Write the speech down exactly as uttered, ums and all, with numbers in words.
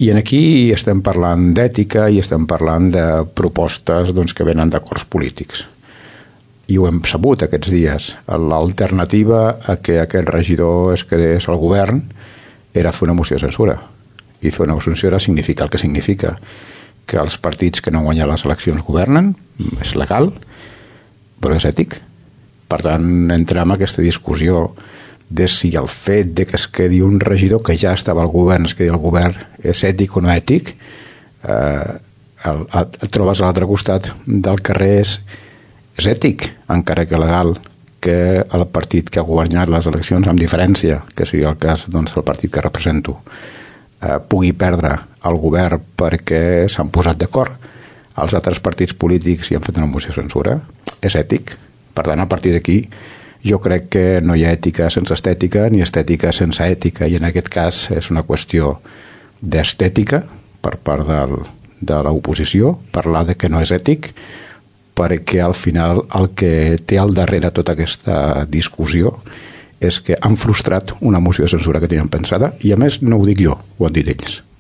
I en aquí estem parlant d'ètica i estem parlant de propostes doncs, que venen d'acords polítics. I ho hem sabut aquests dies. L'alternativa a que aquest regidor es quedés al govern era fer una moció de censura. I fer una moció de censura significa el que significa, que els partits que no guanyen les eleccions governen, és legal, però és ètic. Per tant, entrem en aquesta discussió de si el fet de que es quedi un regidor que ja estava al govern, es quedi al govern, és ètic o no ètic, eh, el, el, el trobes a l'altre costat del carrer, és, és ètic, encara que legal, que el partit que ha governat les eleccions, amb diferència, que seria el cas doncs, del partit que represento, eh, pugui perdre el govern perquè s'han posat d'acord. Els altres partits polítics hi han fet una moció de censura, és ètic. Per tant, a partir d'aquí, jo crec que no hi ha ètica sense estètica ni estètica sense ètica, i en aquest cas és una qüestió d'estètica per part del, de l'oposició, parlar de que no és ètic, perquè al final el que té al darrere tota aquesta discussió és que han frustrat una moció de censura que tenien pensada, i a més no ho dic jo, ho han dit ells.